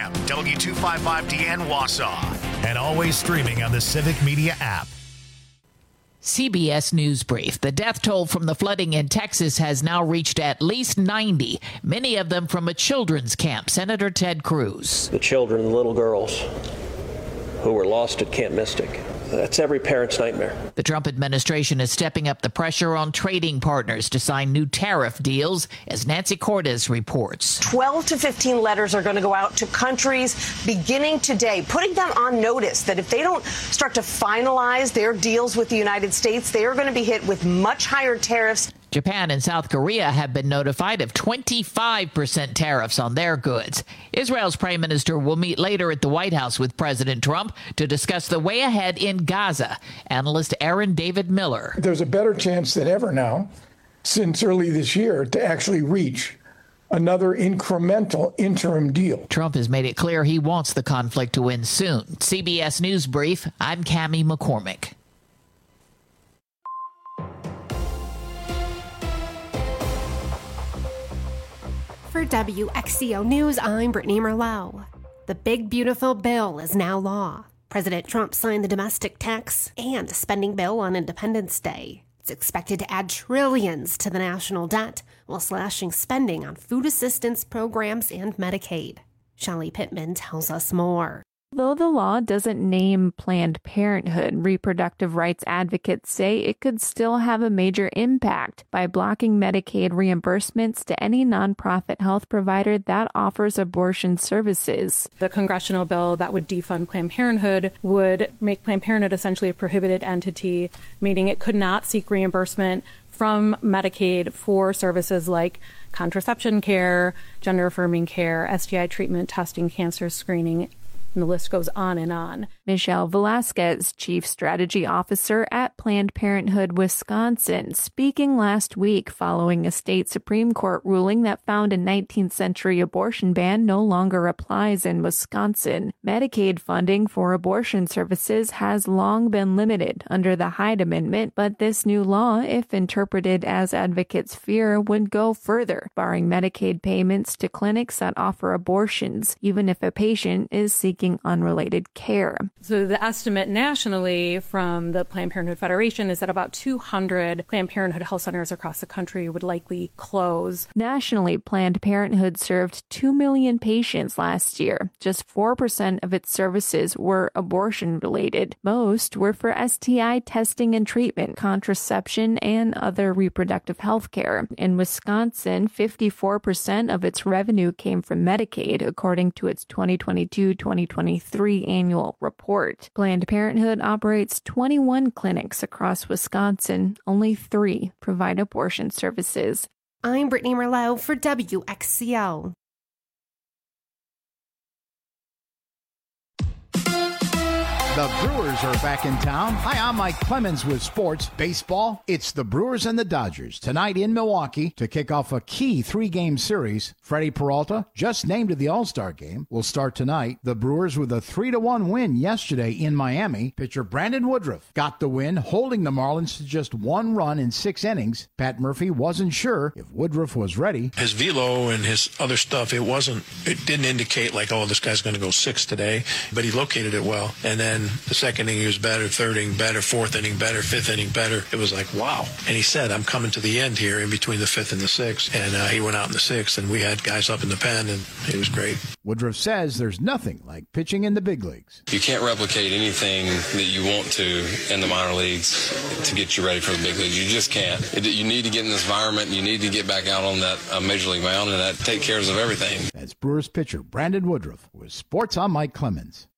FM, W255DN Wausau, and always streaming on the Civic Media app. CBS News Brief. The death toll from the flooding in Texas has now reached at least 90, many of them from a children's camp. Senator Ted Cruz. The children, the little girls who were lost at Camp Mystic. That's every parent's nightmare. The Trump administration is stepping up the pressure on trading partners to sign new tariff deals, as Nancy Cordes reports. 12 to 15 letters are going to go out to countries beginning today, putting them on notice that if they don't start to finalize their deals with the United States, they are going to be hit with much higher tariffs. Japan and South Korea have been notified of 25% tariffs on their goods. Israel's prime minister will meet later at the White House with President Trump to discuss the way ahead in Gaza. Analyst Aaron David Miller. There's a better chance than ever now, since early this year, to actually reach another incremental interim deal. Trump has made it clear he wants the conflict to end soon. CBS News Brief, I'm Cammie McCormick. For WXCO News, I'm Brittany Merlot. The big, beautiful bill is now law. President Trump signed the domestic tax and spending bill on Independence Day. It's expected to add trillions to the national debt while slashing spending on food assistance programs and Medicaid. Shelley Pittman tells us more. Though the law doesn't name Planned Parenthood, reproductive rights advocates say it could still have a major impact by blocking Medicaid reimbursements to any nonprofit health provider that offers abortion services. The congressional bill that would defund Planned Parenthood would make Planned Parenthood essentially a prohibited entity, meaning it could not seek reimbursement from Medicaid for services like contraception care, gender-affirming care, STI treatment, testing, cancer screening, and the list goes on and on. Michelle Velasquez, Chief Strategy Officer at Planned Parenthood Wisconsin, speaking last week following a state Supreme Court ruling that found a 19th century abortion ban no longer applies in Wisconsin. Medicaid funding for abortion services has long been limited under the Hyde Amendment, but this new law, if interpreted as advocates fear, would go further, barring Medicaid payments to clinics that offer abortions, even if a patient is seeking unrelated care. So the estimate nationally from the Planned Parenthood Federation is that about 200 Planned Parenthood health centers across the country would likely close. Nationally, Planned Parenthood served 2 million patients last year. Just 4% of its services were abortion-related. Most were for STI testing and treatment, contraception, and other reproductive health care. In Wisconsin, 54% of its revenue came from Medicaid, according to its 2022-2023 annual report. Planned Parenthood operates 21 clinics across Wisconsin. Only 3 provide abortion services. I'm Brittany Merlot for WXCO. The Brewers are back in town. Hi, I'm Mike Clemens with Sports Baseball. It's the Brewers and the Dodgers tonight in Milwaukee to kick off a key 3-game series. Freddie Peralta, just named to the All-Star game, will start tonight. The Brewers with a 3-1 win yesterday in Miami. Pitcher Brandon Woodruff got the win, holding the Marlins to just 1 run in 6 innings. Pat Murphy wasn't sure if Woodruff was ready. His velo and his other stuff, it didn't indicate like, oh, this guy's going to go 6 today, but he located it well. And then the second inning he was better, third inning better, fourth inning better, fifth inning better. It was like, wow. And he said, I'm coming to the end here in between the 5th and the 6th. And he went out in the 6th, and we had guys up in the pen, and it was great. Woodruff says there's nothing like pitching in the big leagues. You can't replicate anything that you want to in the minor leagues to get you ready for the big leagues. You just can't. You need to get in this environment, and you need to get back out on that major league mound, and that take care of everything. That's Brewers pitcher Brandon Woodruff with Sports. I'm Mike Clemens.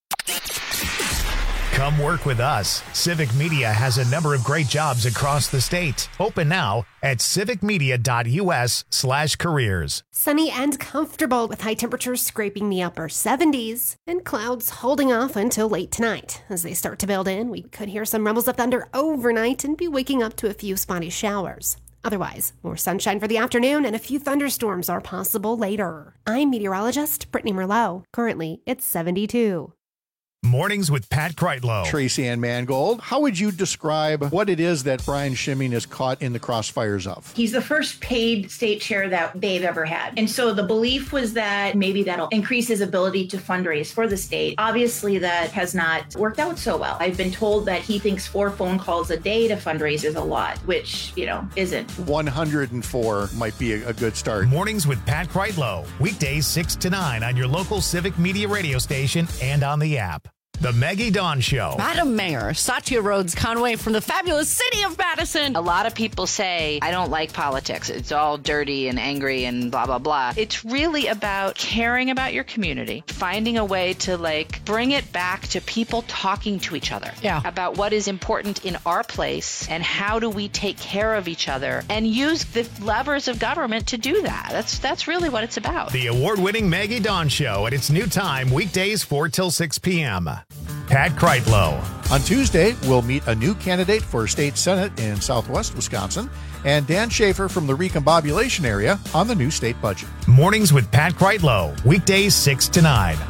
Come work with us. Civic Media has a number of great jobs across the state. Open now at civicmedia.us/careers. Sunny and comfortable with high temperatures scraping the upper 70s and clouds holding off until late tonight. As they start to build in, we could hear some rumbles of thunder overnight and be waking up to a few spotty showers. Otherwise, more sunshine for the afternoon and a few thunderstorms are possible later. I'm meteorologist Brittany Merlot. Currently, it's 72. Mornings with Pat Kreitlow. Tracy Ann Mangold, how would you describe what it is that Brian Schimming is caught in the crossfires of? He's the first paid state chair that they've ever had. And so the belief was that maybe that'll increase his ability to fundraise for the state. Obviously, that has not worked out so well. I've been told that he thinks 4 phone calls a day to fundraise is a lot, which, isn't. 104 might be a good start. Mornings with Pat Kreitlow. Weekdays 6 to 9 on your local Civic Media radio station and on the app. The Maggie Dawn Show. Madam Mayor, Satya Rhodes Conway from the fabulous city of Madison. A lot of people say, I don't like politics. It's all dirty and angry and blah, blah, blah. It's really about caring about your community, finding a way to bring it back to people talking to each other about what is important in our place and how do we take care of each other and use the levers of government to do that. That's really what it's about. The award-winning Maggie Dawn Show at its new time, weekdays 4 till 6 p.m. Pat Kreitlow. On Tuesday, we'll meet a new candidate for state senate in southwest Wisconsin and Dan Schaefer from the recombobulation area on the new state budget. Mornings with Pat Kreitlow, weekdays 6 to 9.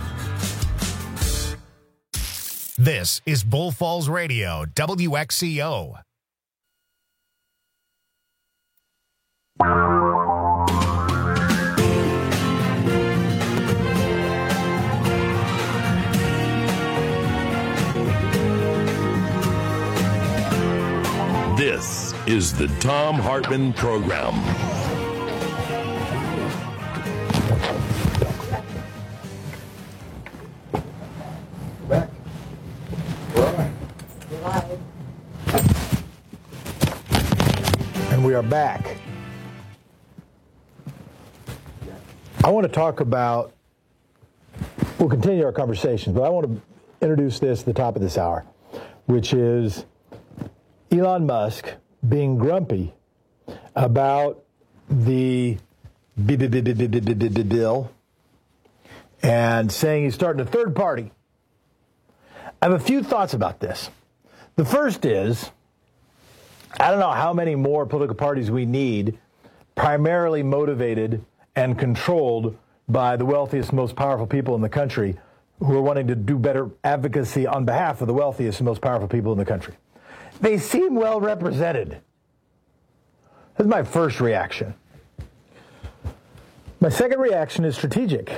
This is Bull Falls Radio, WXCO. This is the Thom Hartmann Program. Back. Right. And we are back. I want to talk about, we'll continue our conversations, but I want to introduce this at the top of this hour, which is Elon Musk being grumpy about the deal and saying he's starting a third party. I have a few thoughts about this. The first is, I don't know how many more political parties we need, primarily motivated and controlled by the wealthiest, most powerful people in the country who are wanting to do better advocacy on behalf of the wealthiest and most powerful people in the country. They seem well represented. That's my first reaction. My second reaction is strategic.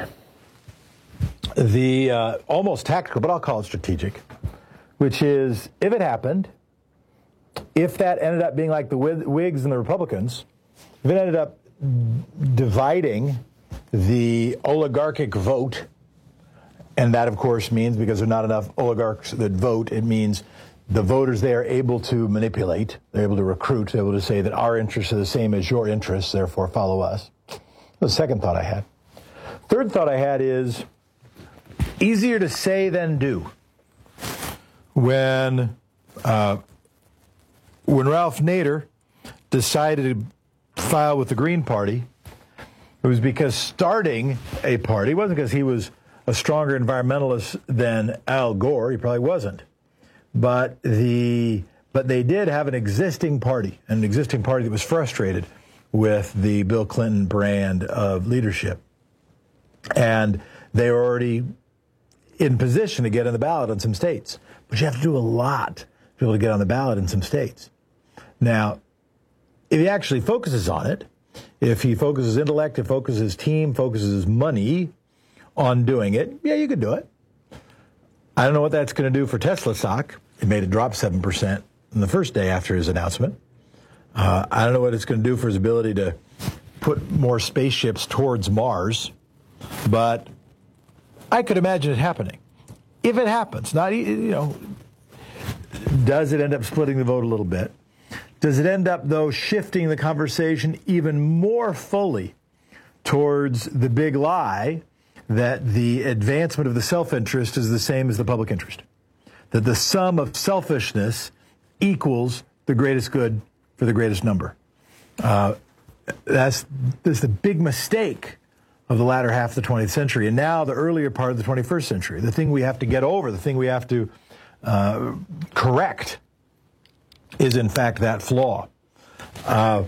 The almost tactical, but I'll call it strategic, which is if it happened, if that ended up being like the Whigs and the Republicans, if it ended up dividing the oligarchic vote, and that, of course, means because there are not enough oligarchs that vote, it means the voters there are able to manipulate, they're able to recruit, they're able to say that our interests are the same as your interests, therefore follow us. The second thought I had. Third thought I had is easier to say than do. When Ralph Nader decided to file with the Green Party, it was because starting a party, it wasn't because he was a stronger environmentalist than Al Gore, he probably wasn't. But they did have an existing party that was frustrated with the Bill Clinton brand of leadership. And they were already in position to get on the ballot in some states. But you have to do a lot to be able to get on the ballot in some states. Now, if he actually focuses on it, if he focuses intellect, if he focuses his team, focuses his money on doing it, yeah, you could do it. I don't know what that's going to do for Tesla stock. It made it drop 7% in the first day after his announcement. I don't know what it's going to do for his ability to put more spaceships towards Mars, but I could imagine it happening. If it happens, does it end up splitting the vote a little bit? Does it end up, though, shifting the conversation even more fully towards the big lie that the advancement of the self-interest is the same as the public interest? That the sum of selfishness equals the greatest good for the greatest number. That's the big mistake of the latter half of the 20th century, and now the earlier part of the 21st century. The thing we have to get over, the thing we have to correct is, in fact, that flaw. A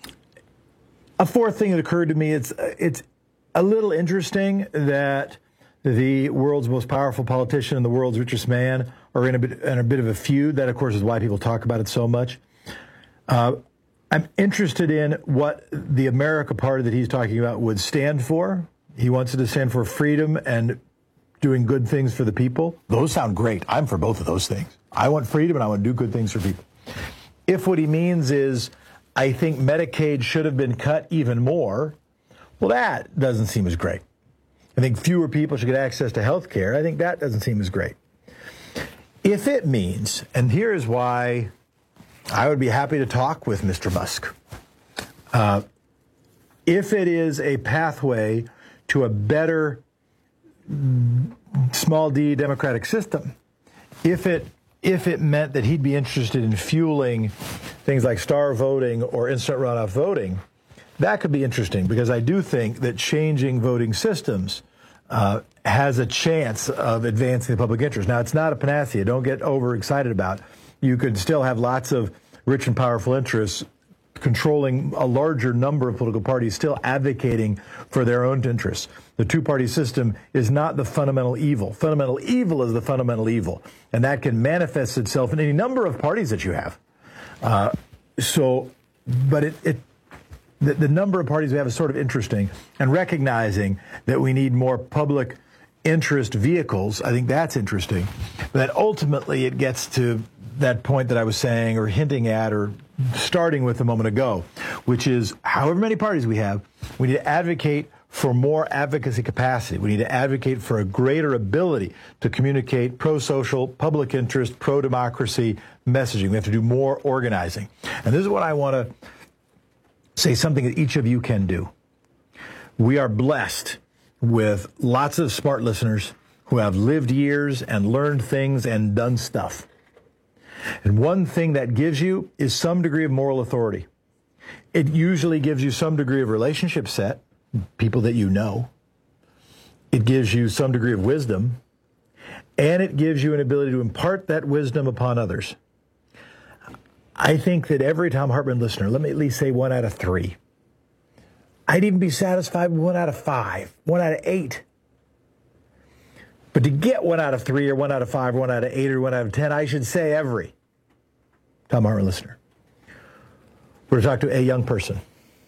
fourth thing that occurred to me, it's a little interesting that the world's most powerful politician and the world's richest man are in a bit of a feud. That, of course, is why people talk about it so much. I'm interested in what the America Party that he's talking about would stand for. He wants it to stand for freedom and doing good things for the people. Those sound great. I'm for both of those things. I want freedom and I want to do good things for people. If what he means is, I think Medicaid should have been cut even more, well, that doesn't seem as great. I think fewer people should get access to health care. I think that doesn't seem as great. If it means, and here's why I would be happy to talk with Mr. Musk. If it is a pathway to a better small d democratic system, if it meant that he'd be interested in fueling things like star voting or instant runoff voting, that could be interesting, because I do think that changing voting systems has a chance of advancing the public interest. Now, it's not a panacea. Don't get overexcited about it. You could still have lots of rich and powerful interests controlling a larger number of political parties, still advocating for their own interests. The two-party system is not the fundamental evil. Fundamental evil is the fundamental evil, and that can manifest itself in any number of parties that you have. But the number of parties we have is sort of interesting, and recognizing that we need more public interest vehicles, I think that's interesting. But ultimately it gets to that point that I was saying or hinting at or starting with a moment ago, which is however many parties we have, we need to advocate for more advocacy capacity. We need to advocate for a greater ability to communicate pro-social, public interest, pro-democracy messaging. We have to do more organizing. And this is what I want to say, something that each of you can do. We are blessed with lots of smart listeners who have lived years and learned things and done stuff. And one thing that gives you is some degree of moral authority. It usually gives you some degree of relationship set, people that you know. It gives you some degree of wisdom, and it gives you an ability to impart that wisdom upon others. I think that every Thom Hartmann listener, let me at least say 1 out of 3. I'd even be satisfied with 1 out of 5, 1 out of 8. But to get 1 out of 3 or 1 out of 5 or 1 out of 8 or 1 out of 10, I should say every Thom Hartmann listener. We're going to talk to a young person.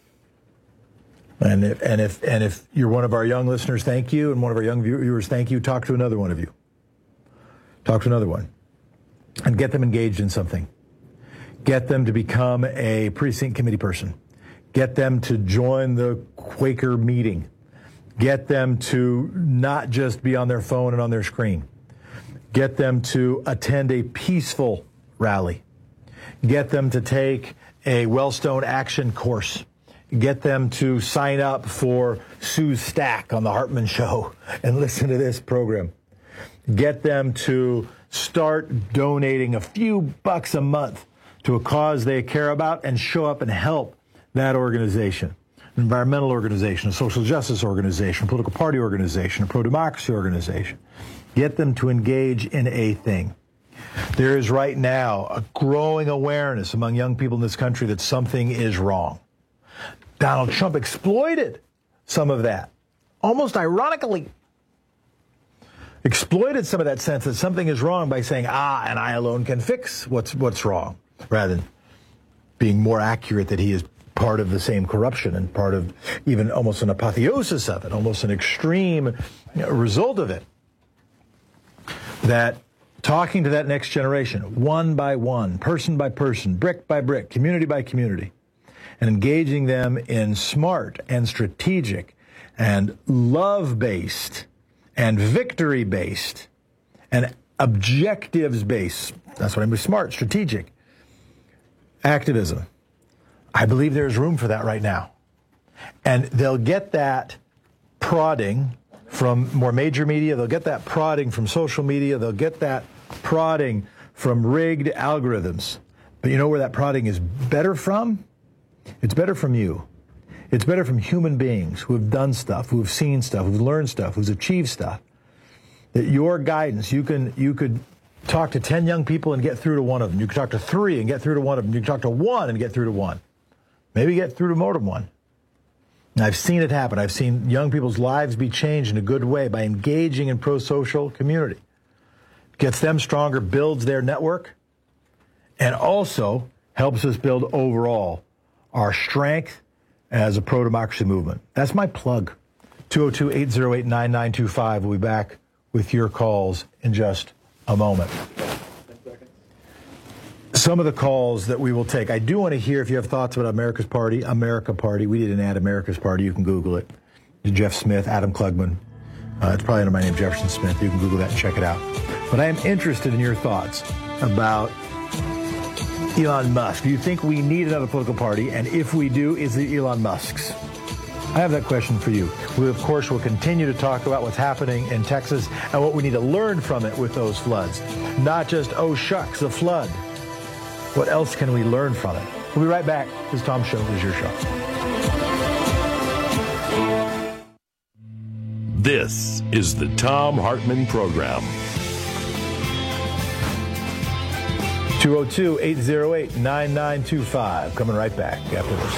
And if you're one of our young listeners, thank you. And one of our young viewers, thank you. Talk to another one of you. Talk to another one. And get them engaged in something. Get them to become a precinct committee person. Get them to join the Quaker meeting. Get them to not just be on their phone and on their screen. Get them to attend a peaceful rally. Get them to take a Wellstone action course. Get them to sign up for Sue's Stack on the Hartmann Show and listen to this program. Get them to start donating a few bucks a month to a cause they care about and show up and help that organization. An environmental organization, a social justice organization, a political party organization, a pro-democracy organization. Get them to engage in a thing. There is right now a growing awareness among young people in this country that something is wrong. Donald Trump exploited some of that, almost ironically. Exploited some of that sense that something is wrong by saying, and I alone can fix what's wrong, rather than being more accurate that he is part of the same corruption and part of even almost an apotheosis of it, almost an extreme result of it. That talking to that next generation, one by one, person by person, brick by brick, community by community, and engaging them in smart and strategic and love-based and victory-based and objectives-based, that's what I mean, smart, strategic activism. I believe there's room for that right now. And they'll get that prodding from more major media. They'll get that prodding from social media. They'll get that prodding from rigged algorithms. But you know where that prodding is better from? It's better from you. It's better from human beings who have done stuff, who have seen stuff, who've learned stuff, who's achieved stuff. That your guidance, you could talk to 10 young people and get through to one of them. You could talk to 3 and get through to one of them. You could talk to 1 and get through to 1. Maybe get through to more than 1. And I've seen it happen. I've seen young people's lives be changed in a good way by engaging in pro-social community. Gets them stronger, builds their network, and also helps us build overall our strength as a pro-democracy movement. That's my plug. 202-808-9925. We'll be back with your calls in just a moment. Some of the calls that we will take. I do want to hear if you have thoughts about America Party. We did an ad, America's Party. You can Google it. Jeff Smith, Adam Klugman. It's probably under my name, Jefferson Smith. You can Google that and check it out. But I am interested in your thoughts about Elon Musk. Do you think we need another political party? And if we do, is it Elon Musk's? I have that question for you. We, of course, will continue to talk about what's happening in Texas and what we need to learn from it with those floods. Not just, oh, shucks, a flood. What else can we learn from it? We'll be right back. This Tom Show is your show. This is the Thom Hartmann Program. 202-808-9925. Coming right back after this.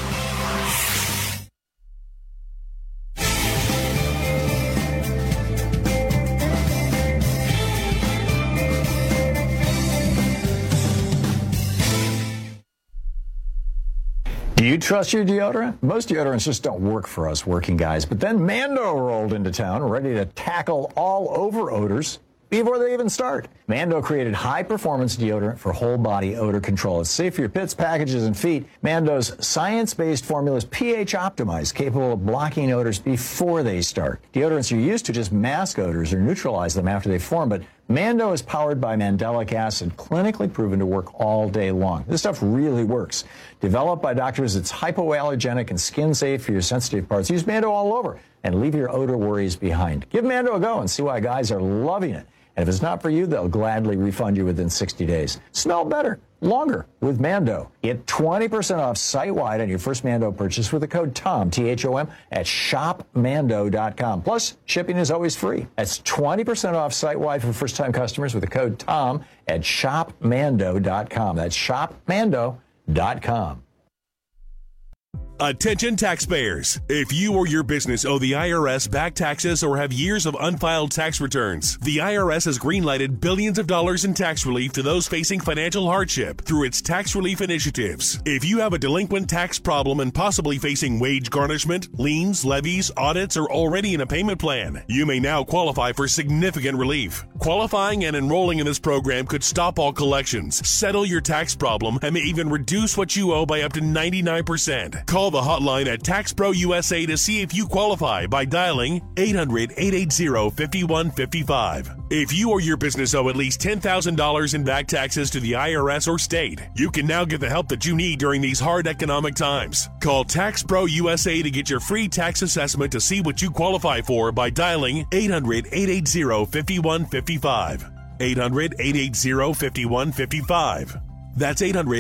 Do you trust your deodorant? Most deodorants just don't work for us working guys. But then Mando rolled into town, ready to tackle all over odors before they even start. Mando created high-performance deodorant for whole-body odor control. It's safe for your pits, packages, and feet. Mando's science-based formula is pH-optimized, capable of blocking odors before they start. Deodorants are used to just mask odors or neutralize them after they form, but Mando is powered by mandelic acid, clinically proven to work all day long. This stuff really works. Developed by doctors, it's hypoallergenic and skin-safe for your sensitive parts. Use Mando all over and leave your odor worries behind. Give Mando a go and see why guys are loving it. And if it's not for you, they'll gladly refund you within 60 days. Smell better, longer with Mando. Get 20% off site-wide on your first Mando purchase with the code TOM, T-H-O-M, at shopmando.com. Plus, shipping is always free. That's 20% off site-wide for first-time customers with the code TOM at shopmando.com. That's shopmando.com. Attention taxpayers. If you or your business owe the IRS back taxes or have years of unfiled tax returns, the IRS has greenlighted billions of dollars in tax relief to those facing financial hardship through its tax relief initiatives. If you have a delinquent tax problem and possibly facing wage garnishment, liens, levies, audits, or already in a payment plan, you may now qualify for significant relief. Qualifying and enrolling in this program could stop all collections, settle your tax problem, and may even reduce what you owe by up to 99%. Call the hotline at TaxPro USA to see if you qualify by dialing 800-880-5155. If you or your business owe at least $10,000 in back taxes to the IRS or state, you can now get the help that you need during these hard economic times. Call TaxPro USA to get your free tax assessment to see what you qualify for by dialing 800-880-5155. 800-880-5155. That's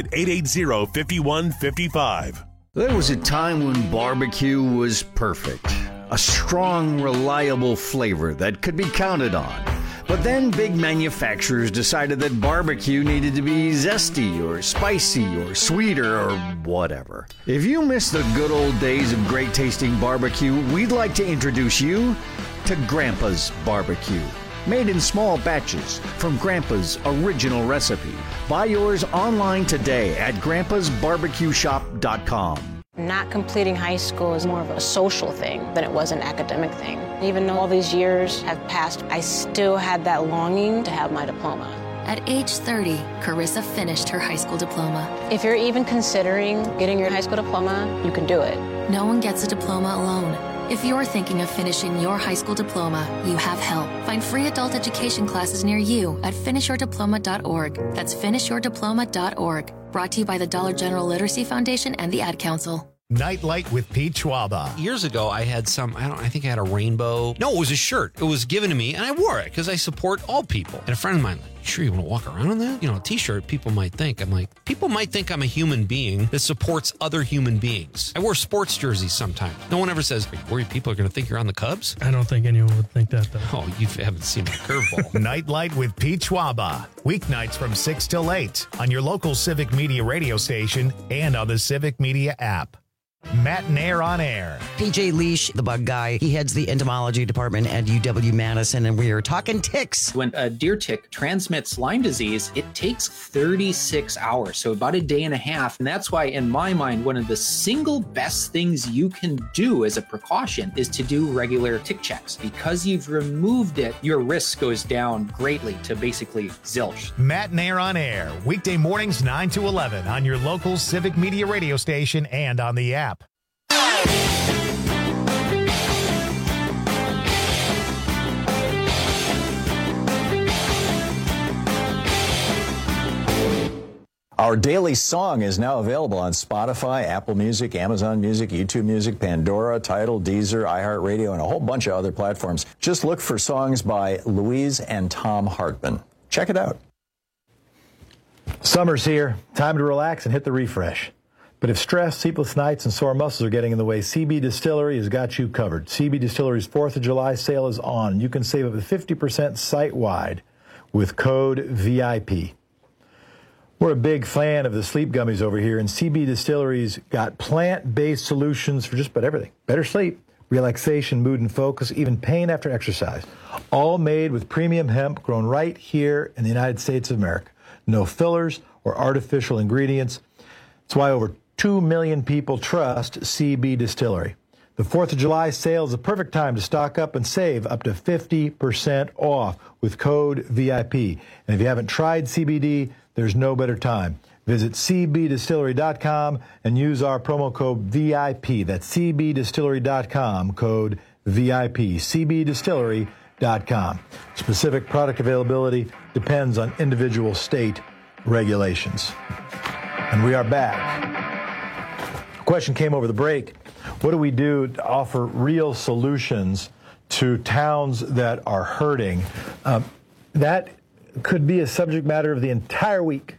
800-880-5155. There was a time when barbecue was perfect. A strong, reliable flavor that could be counted on. But then big manufacturers decided that barbecue needed to be zesty or spicy or sweeter or whatever. If you miss the good old days of great tasting barbecue, we'd like to introduce you to Grandpa's Barbecue. Made in small batches from Grandpa's original recipe. Buy yours online today at grandpasbarbecueshop.com. Not completing high school is more of a social thing than it was an academic thing. Even though all these years have passed, I still had that longing to have my diploma. At age 30, Carissa finished her high school diploma. If you're even considering getting your high school diploma, you can do it. No one gets a diploma alone. If you're thinking of finishing your high school diploma, you have help. Find free adult education classes near you at finishyourdiploma.org. That's finishyourdiploma.org. Brought to you by the Dollar General Literacy Foundation and the Ad Council. Nightlight with Pete Schwaba. Years ago, I had I think I had a rainbow. No, it was a shirt. It was given to me, and I wore it because I support all people. And a friend of mine, sure you want to walk around in that? You know, a t-shirt, people might think. I'm like, people might think I'm a human being that supports other human beings. I wear sports jerseys sometimes. No one ever says, are you worried people are going to think you're on the Cubs? I don't think anyone would think that, though. Oh, you haven't seen my curveball. Nightlight with Pete Schwaba. Weeknights from 6 till 8 on your local Civic Media radio station and on the Civic Media app. Matt Nair on Air. PJ Leash, the bug guy, he heads the entomology department at UW-Madison, and we are talking ticks. When a deer tick transmits Lyme disease, it takes 36 hours, so about a day and a half. And that's why, in my mind, one of the single best things you can do as a precaution is to do regular tick checks. Because you've removed it, your risk goes down greatly to basically zilch. Matt Nair on Air, weekday mornings 9 to 11 on your local Civic Media radio station and on the app. Our daily song is now available on Spotify, Apple Music, Amazon Music, YouTube Music, Pandora, Tidal, Deezer, iHeartRadio, and a whole bunch of other platforms. Just look for songs by Louise and Tom Hartman. Check it out. Summer's here. Time to relax and hit the refresh. But if stress, sleepless nights, and sore muscles are getting in the way, CB Distillery has got you covered. CB Distillery's 4th of July sale is on. You can save up to 50% site-wide with code VIP. We're a big fan of the sleep gummies over here, and CB Distillery's got plant-based solutions for just about everything. Better sleep, relaxation, mood and focus, even pain after exercise. All made with premium hemp grown right here in the United States of America. No fillers or artificial ingredients. That's why over 2 million people trust CB Distillery. The 4th of July sale is the perfect time to stock up and save up to 50% off with code VIP. And if you haven't tried CBD, there's no better time. Visit cbdistillery.com and use our promo code VIP. That's cbdistillery.com, code VIP. cbdistillery.com. Specific product availability depends on individual state regulations. And we are back. A question came over the break. What do we do to offer real solutions to towns that are hurting? That could be a subject matter of the entire week.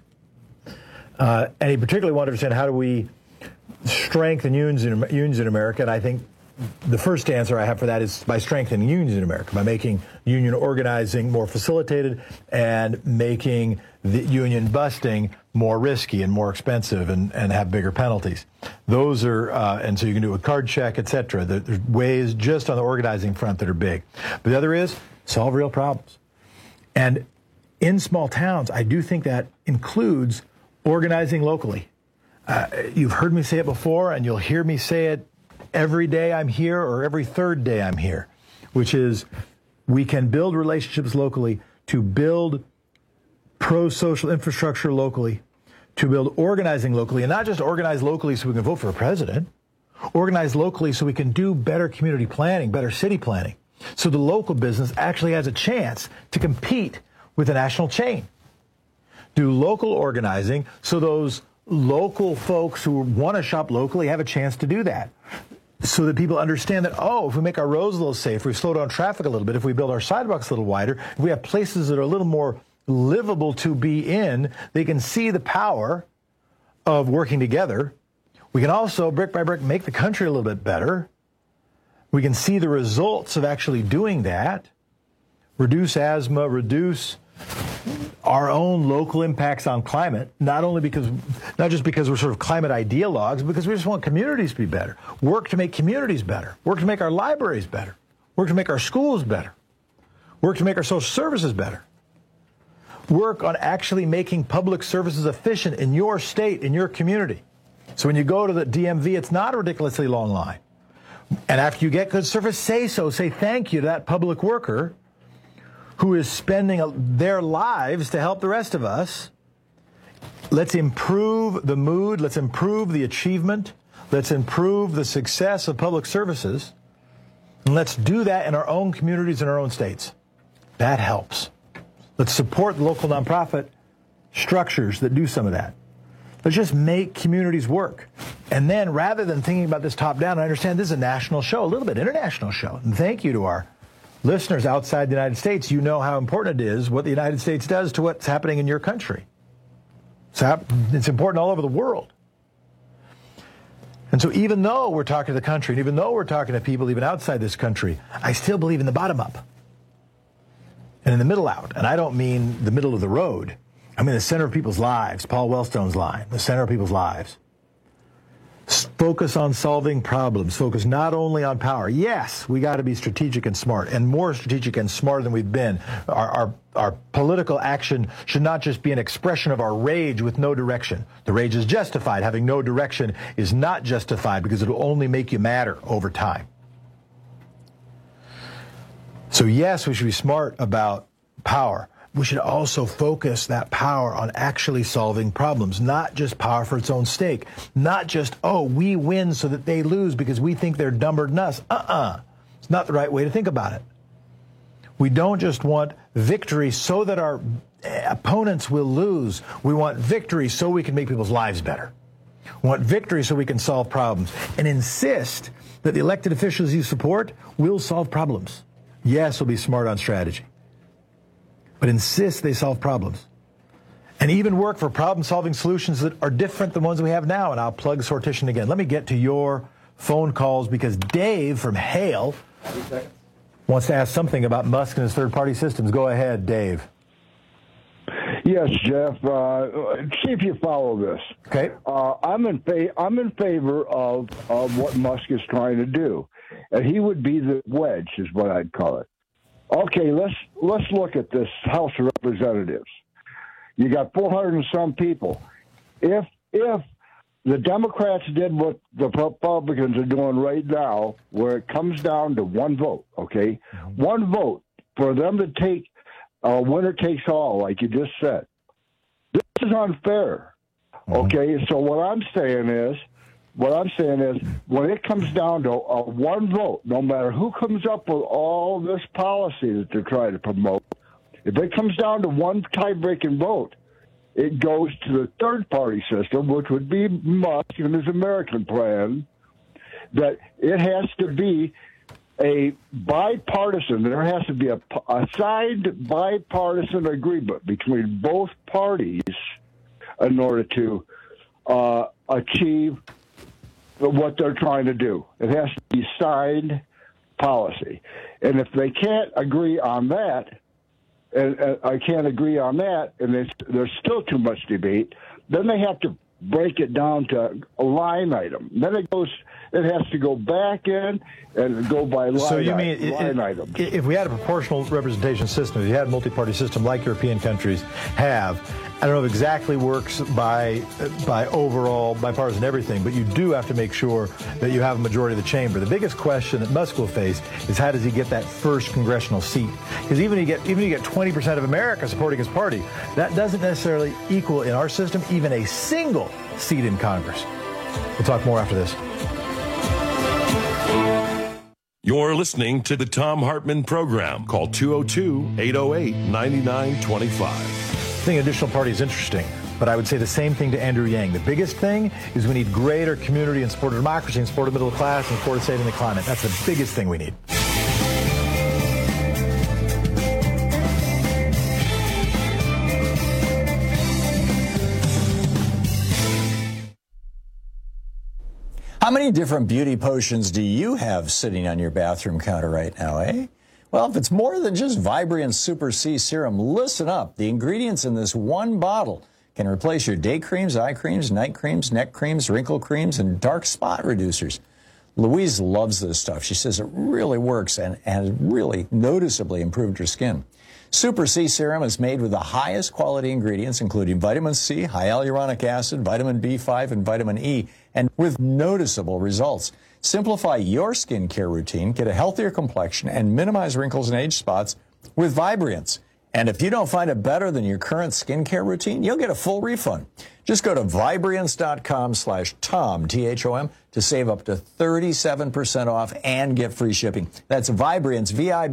And he particularly wanted to understand how do we strengthen unions in America. And I think the first answer I have for that is by strengthening unions in America, by making union organizing more facilitated and making the union busting more risky and more expensive and have bigger penalties. Those are, and so you can do a card check, et cetera. There's ways just on the organizing front that are big. But the other is solve real problems. And in small towns, I do think that includes organizing locally. You've heard me say it before, and you'll hear me say it every day I'm here or every third day I'm here, which is we can build relationships locally to build pro-social infrastructure locally, to build organizing locally, and not just organize locally so we can vote for a president, organize locally so we can do better community planning, better city planning, so the local business actually has a chance to compete with a national chain. Do local organizing so those local folks who want to shop locally have a chance to do that. So that people understand that, oh, if we make our roads a little safer, we slow down traffic a little bit, if we build our sidewalks a little wider, if we have places that are a little more livable to be in, they can see the power of working together. We can also, brick by brick, make the country a little bit better. We can see the results of actually doing that. Reduce asthma, reduce our own local impacts on climate, not just because we're sort of climate ideologues, but because we just want communities to be better. Work to make communities better. Work to make our libraries better. Work to make our schools better. Work to make our social services better. Work on actually making public services efficient in your state, in your community. So when you go to the DMV, it's not a ridiculously long line. And after you get good service, say so. Say thank you to that public worker who is spending their lives to help the rest of us. Let's improve the mood. Let's improve the achievement. Let's improve the success of public services. And let's do that in our own communities and our own states. That helps. Let's support the local nonprofit structures that do some of that. Let's just make communities work. And then rather than thinking about this top down, I understand this is a national show, a little bit international show. And thank you to our listeners outside the United States. You know how important it is what the United States does to what's happening in your country. It's important all over the world. And so even though we're talking to the country, and even though we're talking to people even outside this country, I still believe in the bottom up and in the middle out. And I don't mean the middle of the road. I mean the center of people's lives, Paul Wellstone's line, the center of people's lives. Focus on solving problems. Focus not only on power. Yes, we got to be strategic and smart, and more strategic and smarter than we've been. Our political action should not just be an expression of our rage with no direction. The rage is justified. Having no direction is not justified because it will only make you madder over time. So yes, we should be smart about power. We should also focus that power on actually solving problems, not just power for its own sake, not just, oh, we win so that they lose because we think they're dumber than us. It's not the right way to think about it. We don't just want victory so that our opponents will lose. We want victory so we can make people's lives better. We want victory so we can solve problems and insist that the elected officials you support will solve problems. Yes, we'll be smart on strategy, but insist they solve problems and even work for problem-solving solutions that are different than ones we have now. And I'll plug Sortition again. Let me get to your phone calls because Dave from Hale wants to ask something about Musk and his third-party systems. Go ahead, Dave. Yes, Jeff. See if you follow this. Okay. I'm in favor of what Musk is trying to do, and he would be the wedge, is what I'd call it. Okay, let's look at this House of Representatives. You got 400 and some people. If the Democrats did what the Republicans are doing right now, where it comes down to one vote, okay, one vote for them to take winner takes all, like you just said, this is unfair. Okay, so what I'm saying is, when it comes down to one vote, no matter who comes up with all this policy that they're trying to promote, if it comes down to one tie-breaking vote, it goes to the third-party system, which would be Musk and his American plan, that it has to be a bipartisan. There has to be a signed bipartisan agreement between both parties in order to achieve what they're trying to do. It has to be signed policy. And if they can't agree on that, and I can't agree on that, and there's still too much debate, then they have to break it down to a line item. Then it has to go back in and go by line, so you mean line item. If we had a proportional representation system, if you had a multi-party system like European countries have, I don't know if it exactly works by overall bipartisan everything, but you do have to make sure that you have a majority of the chamber. The biggest question that Musk will face is how does he get that first congressional seat? Because even if you get 20% of America supporting his party, that doesn't necessarily equal in our system even a single seat in Congress. We'll talk more after this. You're listening to the Thom Hartmann Program. Call 202-808-9925. I think additional party is interesting, but I would say the same thing to Andrew Yang. The biggest thing is we need greater community and support of democracy and support of middle class and support of saving the climate. That's the biggest thing we need. How many different beauty potions do you have sitting on your bathroom counter right now, eh? Well, if it's more than just Vibrant Super C Serum, listen up. The ingredients in this one bottle can replace your day creams, eye creams, night creams, neck creams, wrinkle creams, and dark spot reducers. Louise loves this stuff. She says it really works and has really noticeably improved her skin. Super C Serum is made with the highest quality ingredients, including vitamin C, high hyaluronic acid, vitamin B5, and vitamin E, and with noticeable results. Simplify your skincare routine, get a healthier complexion, and minimize wrinkles and age spots with Vibrance. And if you don't find it better than your current skincare routine, you'll get a full refund. Just go to Vibrance.com/Tom, T-H-O-M, to save up to 37% off and get free shipping. That's Vibrance,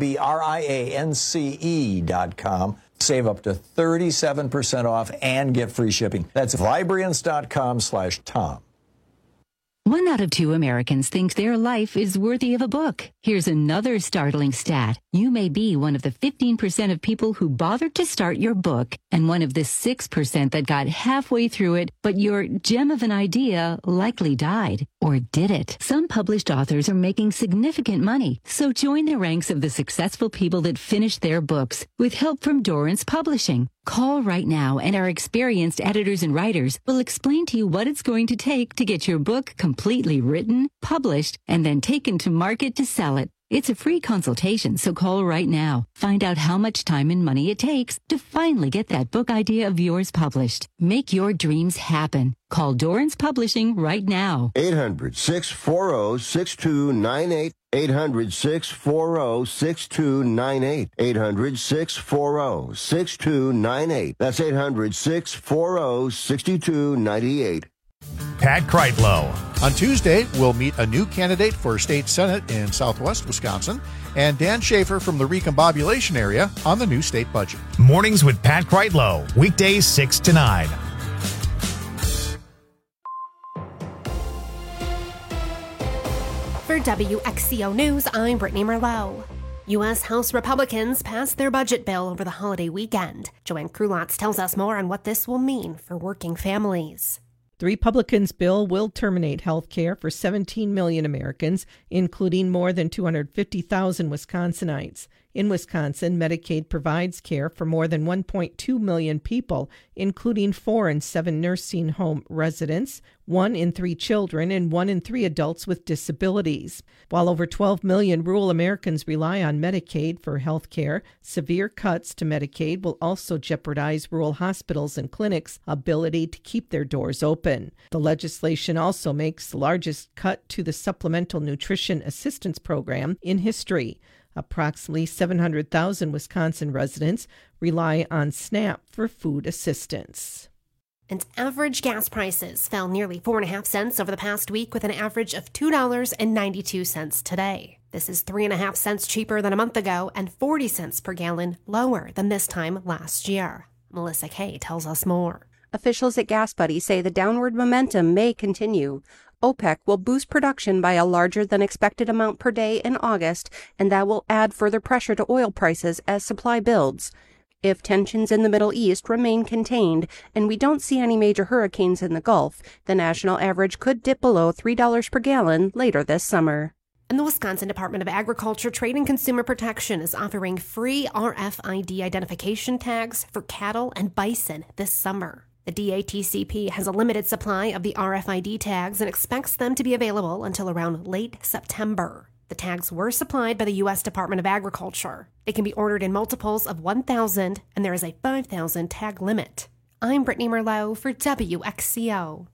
Vibrance.com. Save up to 37% off and get free shipping. That's Vibrance.com/Tom. 1 out of 2 Americans think their life is worthy of a book. Here's another startling stat. You may be one of the 15% of people who bothered to start your book and one of the 6% that got halfway through it, but your gem of an idea likely died. Or did it? Some published authors are making significant money, so join the ranks of the successful people that finished their books with help from Dorrance Publishing. Call right now and our experienced editors and writers will explain to you what it's going to take to get your book completely written, published, and then taken to market to sell it. It's a free consultation, so call right now. Find out how much time and money it takes to finally get that book idea of yours published. Make your dreams happen. Call Dorrance Publishing right now. 800-640-6298. 800-640-6298. 800-640-6298. That's 800-640-6298. Pat Kreitlow. On Tuesday, we'll meet a new candidate for state senate in southwest Wisconsin and Dan Schaefer from the recombobulation area on the new state budget. Mornings with Pat Kreitlow. Weekdays 6 to 9. For WXCO News, I'm Brittany Merlot. U.S. House Republicans passed their budget bill over the holiday weekend. Joanne Krulotz tells us more on what this will mean for working families. The Republicans' bill will terminate health care for 17 million Americans, including more than 250,000 Wisconsinites. In Wisconsin, Medicaid provides care for more than 1.2 million people, including 4 in 7 nursing home residents, 1 in 3 children, and 1 in 3 adults with disabilities. While over 12 million rural Americans rely on Medicaid for health care, severe cuts to Medicaid will also jeopardize rural hospitals and clinics' ability to keep their doors open. The legislation also makes the largest cut to the Supplemental Nutrition Assistance Program in history. Approximately 700,000 Wisconsin residents rely on SNAP for food assistance. And average gas prices fell nearly 4.5 cents over the past week with an average of $2.92 today. This is 3.5 cents cheaper than a month ago and 40 cents per gallon lower than this time last year. Melissa Kay tells us more. Officials at Gas Buddy say the downward momentum may continue. OPEC will boost production by a larger than expected amount per day in August, and that will add further pressure to oil prices as supply builds. If tensions in the Middle East remain contained and we don't see any major hurricanes in the Gulf, the national average could dip below $3 per gallon later this summer. And the Wisconsin Department of Agriculture, Trade and Consumer Protection is offering free RFID identification tags for cattle and bison this summer. The DATCP has a limited supply of the RFID tags and expects them to be available until around late September. The tags were supplied by the U.S. Department of Agriculture. They can be ordered in multiples of 1,000, and there is a 5,000 tag limit. I'm Brittany Merlot for WXCO.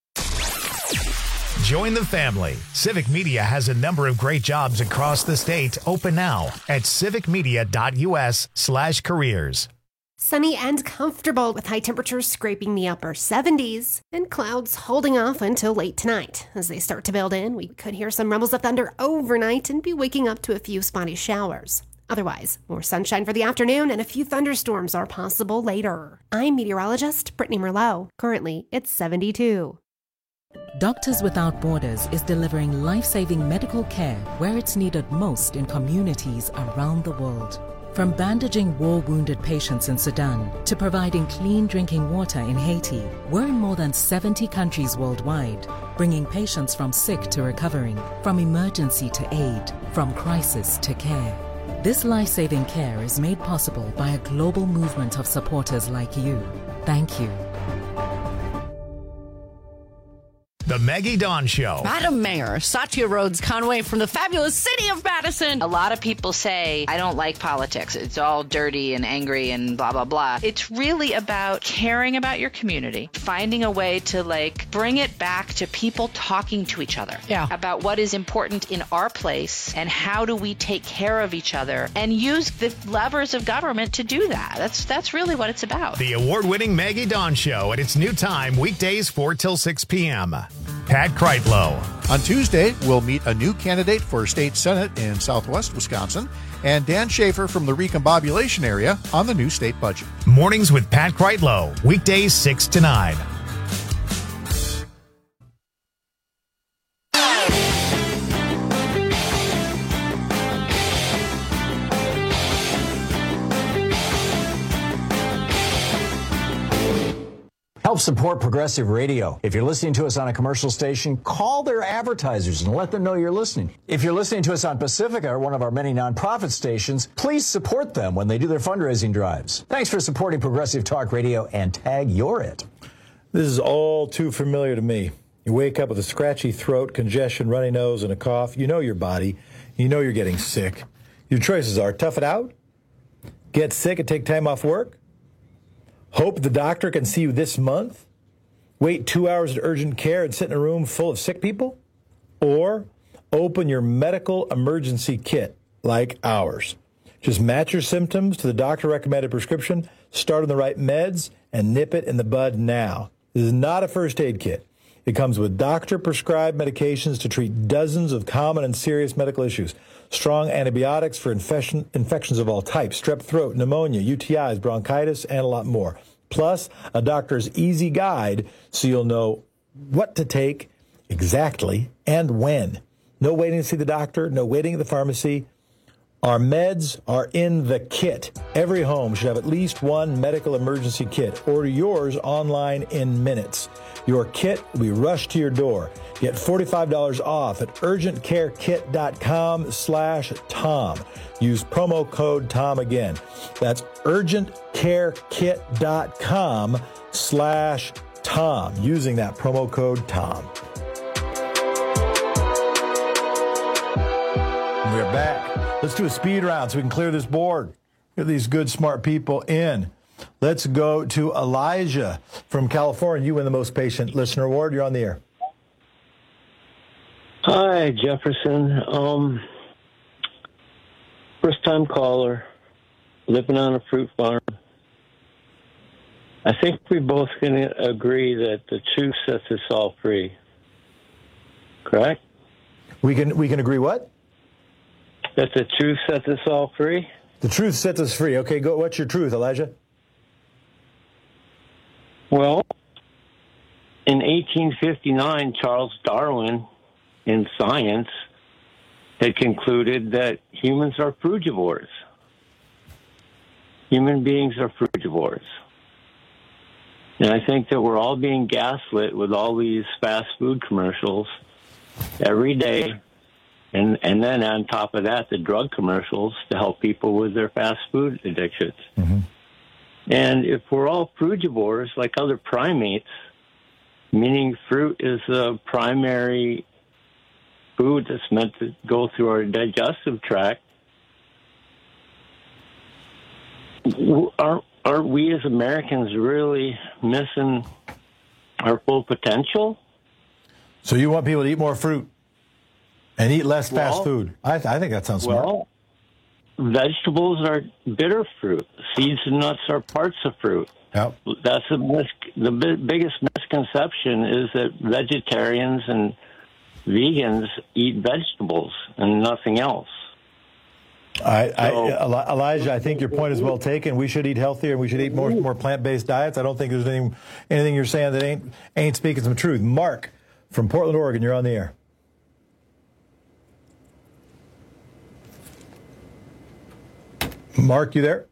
Join the family. Civic Media has a number of great jobs across the state open now at civicmedia.us/careers. Sunny and comfortable with high temperatures scraping the upper 70s and clouds holding off until late tonight. As they start to build in, we could hear some rumbles of thunder overnight and be waking up to a few spotty showers. Otherwise, more sunshine for the afternoon and a few thunderstorms are possible later. I'm meteorologist Brittany Merlot. Currently, it's 72. Doctors Without Borders is delivering life-saving medical care where it's needed most in communities around the world. From bandaging war-wounded patients in Sudan to providing clean drinking water in Haiti, we're in more than 70 countries worldwide, bringing patients from sick to recovering, from emergency to aid, from crisis to care. This life-saving care is made possible by a global movement of supporters like you. Thank you. The Maggie Dawn Show. Madam Mayor, Satya Rhodes Conway from the fabulous city of Madison. A lot of people say, I don't like politics. It's all dirty and angry and blah, blah, blah. It's really about caring about your community, finding a way to bring it back to people talking to each other about what is important in our place and how do we take care of each other and use the levers of government to do that. That's really what it's about. The award-winning Maggie Dawn Show at its new time, weekdays 4 till 6 p.m. Pat Kreitlow. On Tuesday, we'll meet a new candidate for state senate in southwest Wisconsin and Dan Schaefer from the recombobulation area on the new state budget. Mornings with Pat Kreitlow, weekdays 6 to 9. Help support Progressive Radio. If you're listening to us on a commercial station, call their advertisers and let them know you're listening. If you're listening to us on Pacifica, one of our many nonprofit stations, please support them when they do their fundraising drives. Thanks for supporting Progressive Talk Radio, and tag you're it. This is all too familiar to me. You wake up with a scratchy throat, congestion, runny nose, and a cough. You know your body. You know you're getting sick. Your choices are tough it out, get sick and take time off work, hope the doctor can see you this month, wait 2 hours at urgent care and sit in a room full of sick people, or open your medical emergency kit like ours. Just match your symptoms to the doctor-recommended prescription, start on the right meds, and nip it in the bud now. This is not a first aid kit. It comes with doctor-prescribed medications to treat dozens of common and serious medical issues. Strong antibiotics for infections of all types, strep throat, pneumonia, UTIs, bronchitis, and a lot more. Plus, a doctor's easy guide so you'll know what to take exactly and when. No waiting to see the doctor, no waiting at the pharmacy. Our meds are in the kit. Every home should have at least one medical emergency kit. Order yours online in minutes. Your kit will be rushed to your door. Get $45 off at urgentcarekit.com/Tom. Use promo code Tom again. That's urgentcarekit.com/Tom using that promo code Tom. We're back. Let's do a speed round so we can clear this board. Get these good, smart people in. Let's go to Elijah from California. You win the Most Patient Listener Award. You're on the air. Hi, Jefferson. First-time caller, living on a fruit farm. I think we both can agree that the truth sets us all free. Correct? We can agree what? That the truth sets us all free? The truth sets us free. Okay, go. What's your truth, Elijah? Well, in 1859, Charles Darwin, in Science, had concluded that humans are frugivores. Human beings are frugivores. And I think that we're all being gaslit with all these fast food commercials every day. And then on top of that, the drug commercials to help people with their fast food addictions. Mm-hmm. And if we're all frugivores like other primates, meaning fruit is the primary food that's meant to go through our digestive tract, aren't we as Americans really missing our full potential? So you want people to eat more fruit and eat less fast food? I think that sounds smart. Well, vegetables are bitter fruit. Seeds and nuts are parts of fruit. Yep. That's the biggest misconception is that vegetarians and vegans eat vegetables and nothing else. Elijah, I think your point is well taken. We should eat healthier and we should eat more plant-based diets. I don't think there's anything you're saying that ain't speaking some truth. Mark from Portland, Oregon, you're on the air. Mark, you there?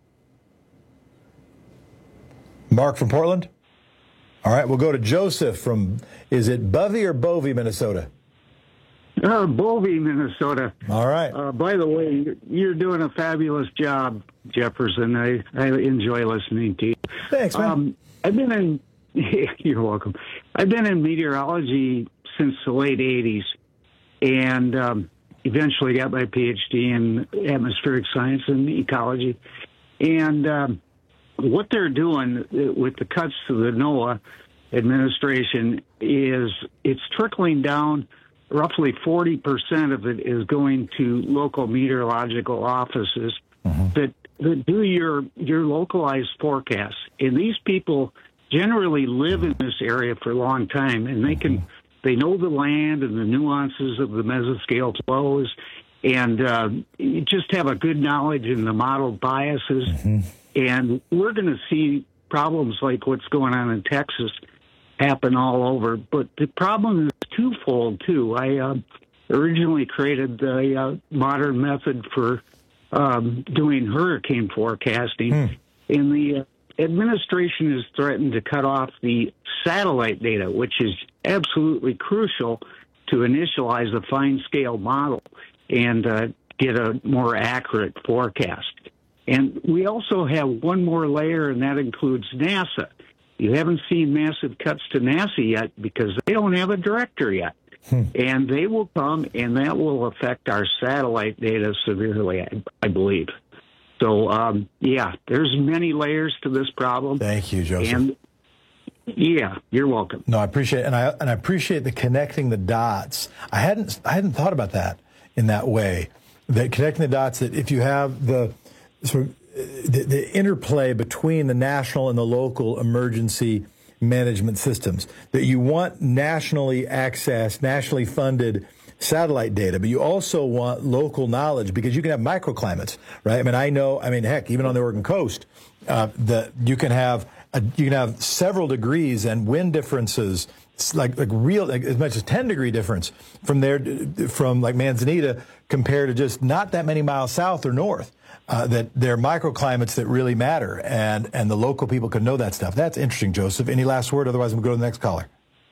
Mark from Portland? All right, we'll go to Joseph from, is it Bovey or Bovey, Minnesota? Bovey, Minnesota. All right. By the way, you're doing a fabulous job, Jefferson. I enjoy listening to you. Thanks, man. I've been in, you're welcome. I've been in meteorology since the late 80s and eventually got my PhD in atmospheric science and ecology. And what they're doing with the cuts to the NOAA administration is it's trickling down. Roughly 40% of it is going to local meteorological offices that do your localized forecasts. And these people generally live in this area for a long time, and they know the land and the nuances of the mesoscale flows, and just have a good knowledge in the modeled biases. And we're going to see problems like what's going on in Texas happen all over. But the problem is twofold, too. I originally created the modern method for doing hurricane forecasting. And administration has threatened to cut off the satellite data, which is absolutely crucial to initialize a fine-scale model and get a more accurate forecast. And we also have one more layer, and that includes NASA. You haven't seen massive cuts to NASA yet because they don't have a director yet. And they will come, and that will affect our satellite data severely, I believe. So, yeah, there's many layers to this problem. Thank you, Joseph. And, yeah, you're welcome. No, I appreciate it. And I appreciate the connecting the dots. I hadn't thought about that in that way. That connecting the dots, that if you have the interplay between the national and the local emergency management systems, that you want nationally accessed, nationally funded satellite data, but you also want local knowledge because you can have microclimates, right? Heck, even on the Oregon coast, that you can have several degrees and wind differences, like as much as 10-degree difference from like Manzanita compared to just not that many miles south or north. That there are microclimates that really matter, and the local people can know that stuff. That's interesting, Joseph. Any last word? Otherwise, we'll go to the next caller.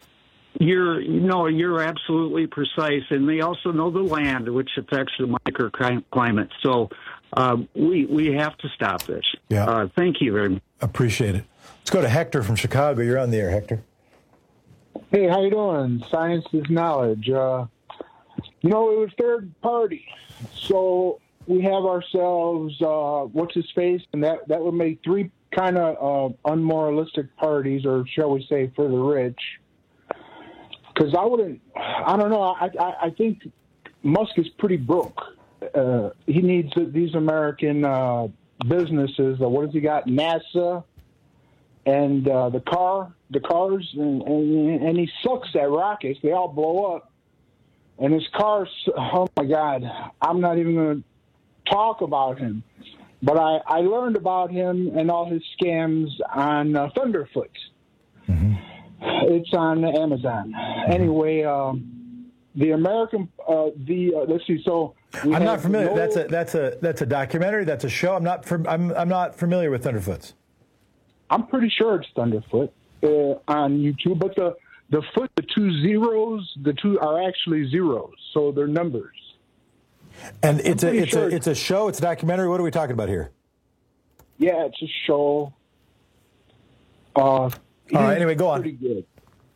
You're absolutely precise, and they also know the land, which affects the microclimate. So we have to stop this. Yeah. Thank you very much. Appreciate it. Let's go to Hector from Chicago. You're on the air, Hector. Hey, how you doing? Science is knowledge. It was third party, so we have ourselves what's his face, and that would make three kind of unmoralistic parties, or shall we say, for the rich. Because I don't know. I think Musk is pretty broke. He needs these American businesses. What has he got? NASA and the cars, and he sucks at rockets. They all blow up, and his cars. Oh my God! I'm not even going to talk about him, but I learned about him and all his scams on Thunderfoot. Mm-hmm. It's on Amazon. Anyway, the American, let's see. So I'm not familiar. That's a documentary. That's a show. I'm not familiar with Thunderfoots. I'm pretty sure it's Thunderfoot on YouTube, but the foot, the two zeros, the two are actually zeros, so they're numbers. And it's a show. It's a documentary. What are we talking about here? Yeah, it's a show. All right. Anyway, go on. Pretty good.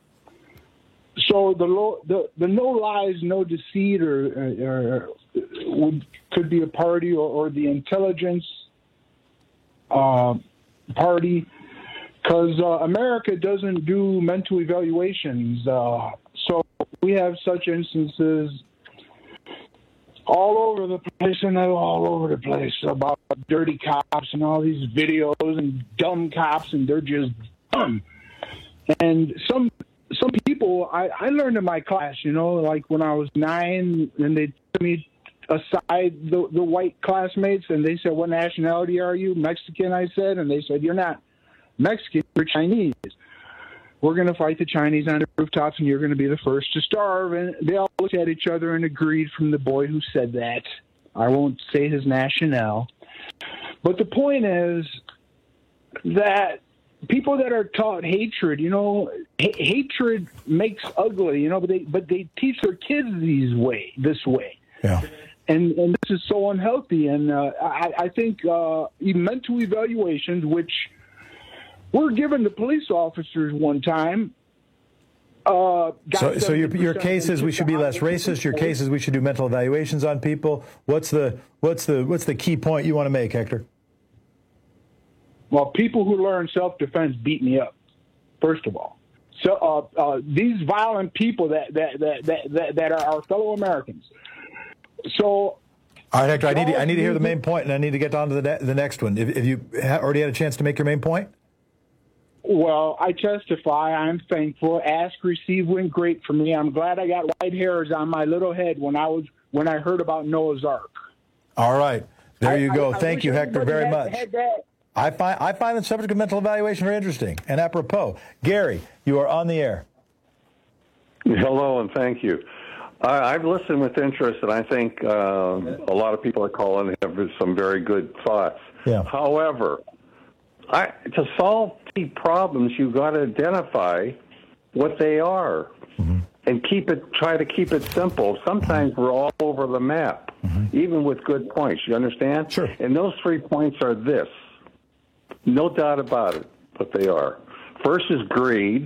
So the no lies, no deceit, or could be a party, or the intelligence party, because America doesn't do mental evaluations. So we have such instances all over the place about dirty cops and all these videos and dumb cops, and they're just dumb. And some people, I learned in my class, like when I was 9, and they took me aside, the white classmates, and they said, "What nationality are you?" "Mexican," I said, and they said, "You're not Mexican, you're Chinese. We're going to fight the Chinese on the rooftops, and you're going to be the first to starve." And they all looked at each other and agreed from the boy who said that. I won't say his nationale. But the point is that people that are taught hatred, hatred makes ugly, but they teach their kids this way. Yeah. And this is so unhealthy. And I think mental evaluations, which were given to police officers one time. So your case is we should be less racist. Your case is we should do mental evaluations on people. What's the key point you want to make, Hector? Well, people who learn self-defense beat me up, first of all. So these violent people that are our fellow Americans. So, all right, Hector, I need to hear the main point, and I need to get on to the next one. If you already had a chance to make your main point. Well, I testify. I'm thankful. Ask, receive, went great for me. I'm glad I got white hairs on my little head when I heard about Noah's Ark. All right, there you go. Thank you, Hector, very much. I find the subject of mental evaluation very interesting and apropos. Gary, you are on the air. Hello, and thank you. I've listened with interest, and I think a lot of people are calling and have some very good thoughts. Yeah. However, To solve the problems, you've got to identify what they are and try to keep it simple. Sometimes we're all over the map, even with good points. You understand? Sure. And those 3 points are this. No doubt about it, but they are. First is greed.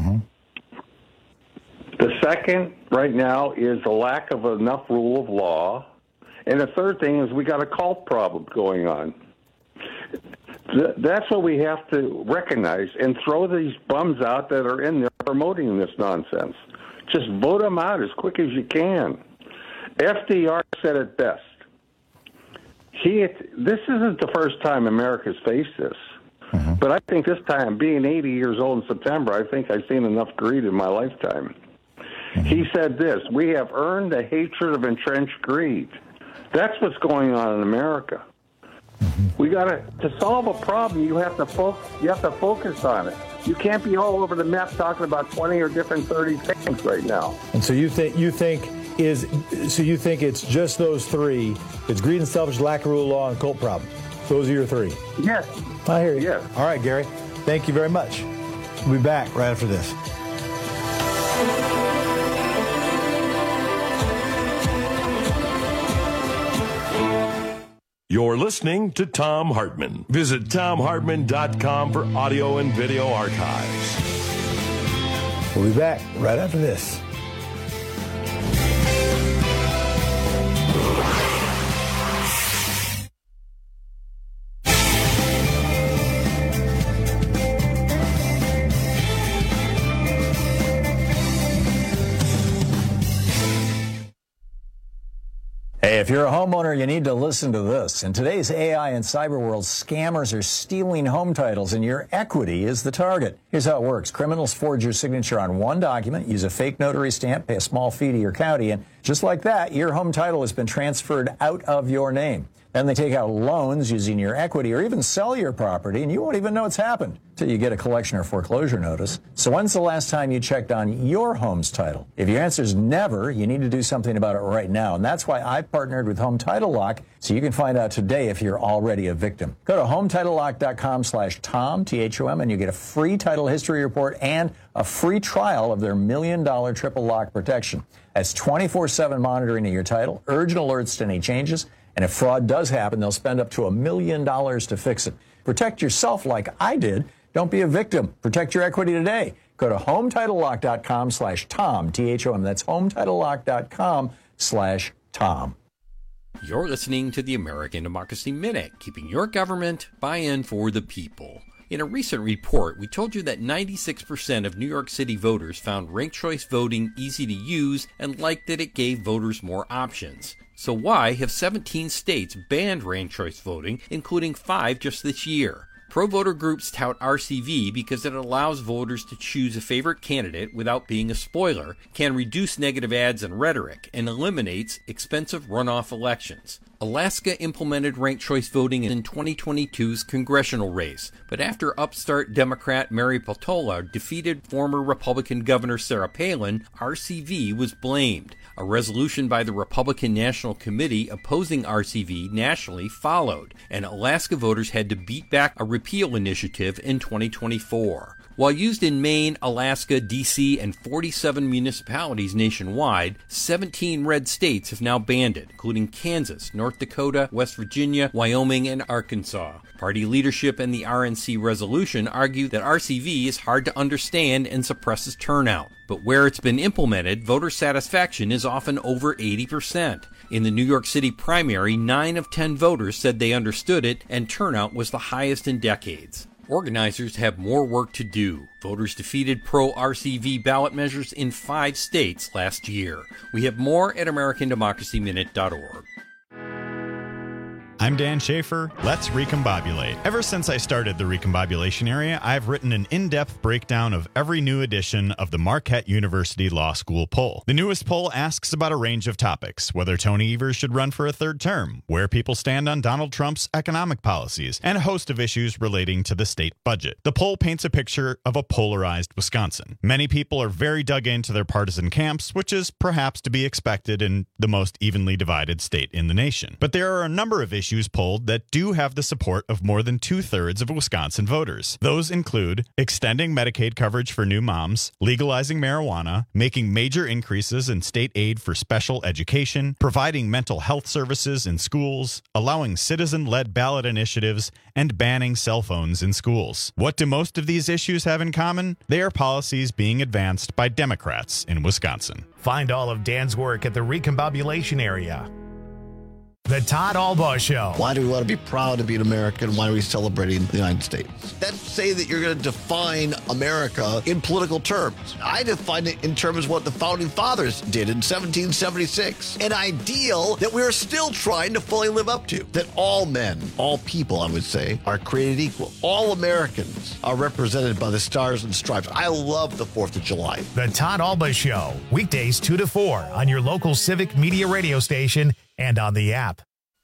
The second, right now, is the lack of enough rule of law. And the third thing is we got a cult problem going on. That's what we have to recognize and throw these bums out that are in there promoting this nonsense. Just vote them out as quick as you can. FDR said it best. This isn't the first time America's faced this. But I think this time, being 80 years old in September, I think I've seen enough greed in my lifetime. He said this: we have earned the hatred of entrenched greed. That's what's going on in America. We got to solve a problem. You have to focus on it. You can't be all over the map talking about 20 or different 30 things right now. And so you think it's just those 3? It's greed and selfish, lack of rule of law, and cult problem. Those are your 3. Yes. I hear you. Yes. All right, Gary. Thank you very much. We'll be back right after this. You're listening to Thom Hartmann. Visit ThomHartmann.com for audio and video archives. We'll be back right after this. Hey, if you're a homeowner, you need to listen to this. In today's AI and cyber world, scammers are stealing home titles, and your equity is the target. Here's how it works. Criminals forge your signature on one document, use a fake notary stamp, pay a small fee to your county, and just like that, your home title has been transferred out of your name. Then they take out loans using your equity or even sell your property, and you won't even know it's happened until you get a collection or foreclosure notice. So when's the last time you checked on your home's title? If your answer is never, you need to do something about it right now. And that's why I partnered with Home Title Lock, so you can find out today if you're already a victim. Go to HometitleLock.com/Tom, T-H-O-M, and you get a free title history report and a free trial of their $1 million triple lock protection. That's 24/7 monitoring of your title, urgent alerts to any changes, and if fraud does happen, they'll spend up to $1 million to fix it. Protect yourself like I did. Don't be a victim. Protect your equity today. Go to HometitleLock.com/Tom, T-H-O-M. That's HometitleLock.com/Tom. You're listening to the American Democracy Minute, keeping your government buy-in for the people. In a recent report, we told you that 96% of New York City voters found ranked choice voting easy to use and liked that it gave voters more options. So why have 17 states banned ranked choice voting, including 5 just this year? Pro-voter groups tout RCV because it allows voters to choose a favorite candidate without being a spoiler, can reduce negative ads and rhetoric, and eliminates expensive runoff elections. Alaska implemented ranked choice voting in 2022's congressional race, but after upstart Democrat Mary Peltola defeated former Republican Governor Sarah Palin, RCV was blamed. A resolution by the Republican National Committee opposing RCV nationally followed, and Alaska voters had to beat back a repeal initiative in 2024. While used in Maine, Alaska, D.C., and 47 municipalities nationwide, 17 red states have now banned it, including Kansas, North Dakota, West Virginia, Wyoming, and Arkansas. Party leadership and the RNC resolution argue that RCV is hard to understand and suppresses turnout. But where it's been implemented, voter satisfaction is often over 80%. In the New York City primary, 9 of 10 voters said they understood it, and turnout was the highest in decades. Organizers have more work to do. Voters defeated pro-RCV ballot measures in 5 states last year. We have more at AmericanDemocracyMinute.org. I'm Dan Schaefer. Let's recombobulate. Ever since I started the Recombobulation Area, I've written an in-depth breakdown of every new edition of the Marquette University Law School poll. The newest poll asks about a range of topics: whether Tony Evers should run for a third term, where people stand on Donald Trump's economic policies, and a host of issues relating to the state budget. The poll paints a picture of a polarized Wisconsin. Many people are very dug into their partisan camps, which is perhaps to be expected in the most evenly divided state in the nation. But there are a number of issues issues polled that do have the support of more than 2/3 of Wisconsin voters. Those include extending Medicaid coverage for new moms, legalizing marijuana, making major increases in state aid for special education, providing mental health services in schools, allowing citizen-led ballot initiatives, and banning cell phones in schools. What do most of these issues have in common? They are policies being advanced by Democrats in Wisconsin. Find all of Dan's work at the Recombobulation area. The Todd Albaugh Show. Why do we want to be proud to be an American? Why are we celebrating the United States? That's say that you're going to define America in political terms. I define it in terms of what the Founding Fathers did in 1776. An ideal that we're still trying to fully live up to. That all men, all people, I would say, are created equal. All Americans are represented by the Stars and Stripes. I love the 4th of July. The Todd Albaugh Show. Weekdays 2 to 4 on your local Civic Media radio station and on the app.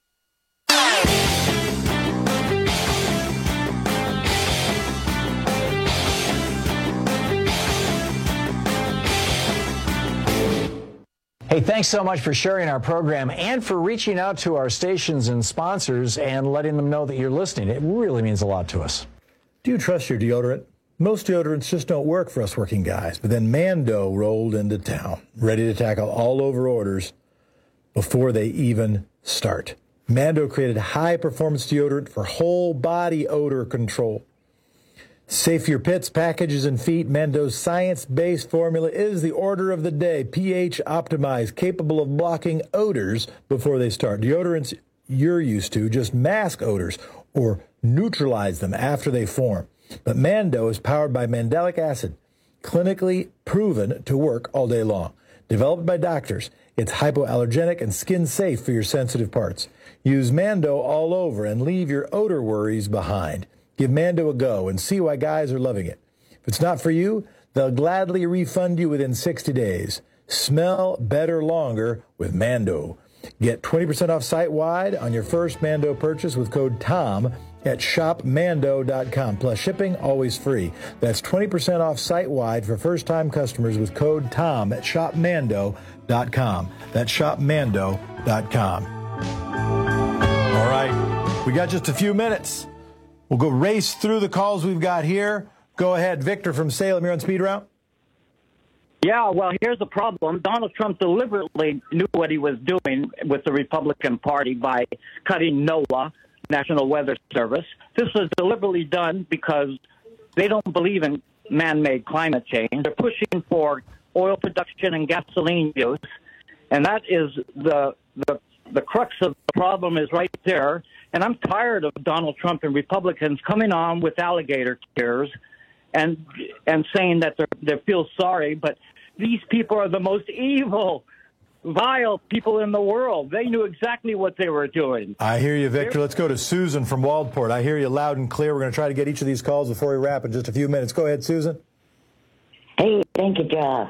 Hey, thanks so much for sharing our program and for reaching out to our stations and sponsors and letting them know that you're listening. It really means a lot to us. Do you trust your deodorant? Most deodorants just don't work for us working guys, but then Mando rolled into town, ready to tackle all over orders before they even start. Mando created high-performance deodorant for whole body odor control. Safe for your pits, packages, and feet, Mando's science-based formula is the order of the day. pH optimized, capable of blocking odors before they start. Deodorants you're used to just mask odors or neutralize them after they form. But Mando is powered by mandelic acid, clinically proven to work all day long. Developed by doctors, it's hypoallergenic and skin-safe for your sensitive parts. Use Mando all over and leave your odor worries behind. Give Mando a go and see why guys are loving it. If it's not for you, they'll gladly refund you within 60 days. Smell better longer with Mando. Get 20% off site-wide on your first Mando purchase with code TOM at shopmando.com. Plus shipping, always free. That's 20% off site-wide for first-time customers with code TOM at shopmando.com. That's shopmando.com. All right, we got just a few minutes. We'll go race through the calls we've got here. Go ahead, Victor from Salem. You're on Speed Route. Yeah, well, here's the problem. Donald Trump deliberately knew what he was doing with the Republican Party by cutting NOAA, National Weather Service. This was deliberately done because they don't believe in man-made climate change. They're pushing for oil production and gasoline use, and that is the crux of the problem is right there. And I'm tired of Donald Trump and Republicans coming on with alligator tears and saying that they feel sorry, but these people are the most evil, vile people in the world. They knew exactly what they were doing. I hear you, Victor. Let's go to Susan from Waldport. I hear you loud and clear. We're going to try to get each of these calls before we wrap in just a few minutes. Go ahead, Susan. Hey, thank you, Jeff.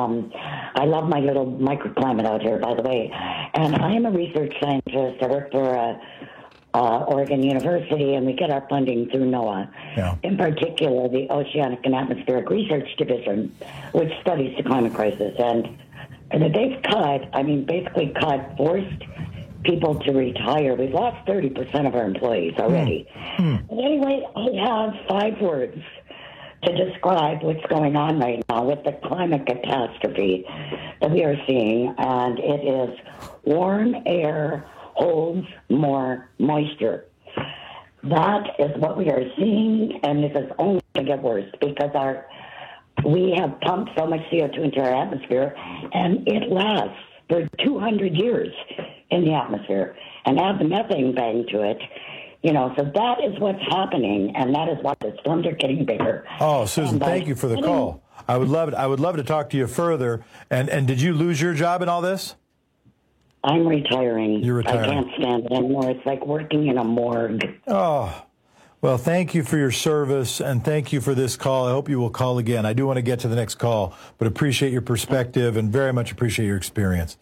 I love my little microclimate out here, by the way. And I am a research scientist. I work for Oregon University, and we get our funding through NOAA. Yeah. In particular, the Oceanic and Atmospheric Research Division, which studies the climate crisis. And they've basically forced people to retire. We've lost 30% of our employees already. But anyway, I have 5 words to describe what's going on right now with the climate catastrophe that we are seeing, and it is warm air holds more moisture. That is what we are seeing, and this is only going to get worse because we have pumped so much CO2 into our atmosphere, and it lasts for 200 years in the atmosphere. And add the methane bang to it, so that is what's happening, and that is why the storms are getting bigger. Oh, Susan, thank you for the call. I would love it. I would love to talk to you further. And did you lose your job in all this? I'm retiring. You're retiring. I can't stand it anymore. It's like working in a morgue. Oh, well, thank you for your service, and thank you for this call. I hope you will call again. I do want to get to the next call, but appreciate your perspective and very much appreciate your experience.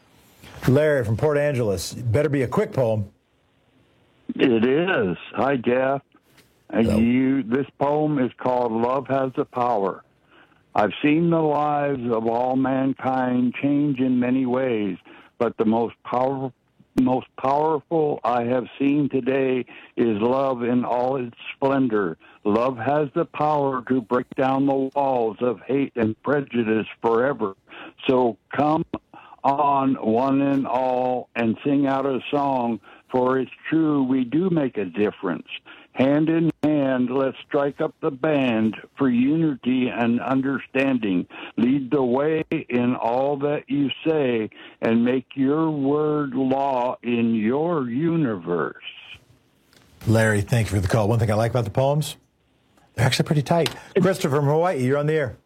Larry from Port Angeles. Better be a quick poem. It is. Hi, Jeff. This poem is called Love Has the Power. I've seen the lives of all mankind change in many ways, but the most most powerful I have seen today is love in all its splendor. Love has the power to break down the walls of hate and prejudice forever. So come on, one and all, and sing out a song, for it's true we do make a difference. Hand in hand, let's strike up the band for unity and understanding. Lead the way in all that you say and make your word law in your universe. Larry, thank you for the call. One thing I like about the poems, they're actually pretty tight. Christopher from Hawaii, you're on the air.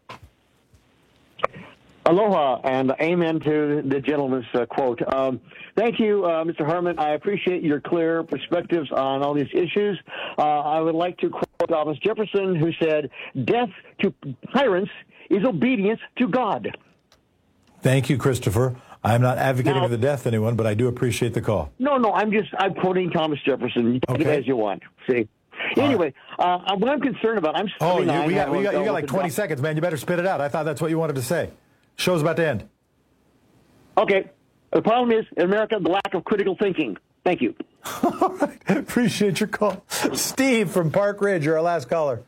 Aloha, and amen to the gentleman's quote. Thank you, Mr. Hartman. I appreciate your clear perspectives on all these issues. I would like to quote Thomas Jefferson, who said, "Death to tyrants is obedience to God." Thank you, Christopher. I'm not advocating for the death of anyone, but I do appreciate the call. No, I'm quoting Thomas Jefferson. You take it as you want. See? Anyway, what I'm concerned about, I'm 79. You got like 20 seconds, man. You better spit it out. I thought that's what you wanted to say. Show's about to end. Okay. The problem is, in America, the lack of critical thinking. Thank you. All right. Appreciate your call. Steve from Park Ridge, you're our last caller.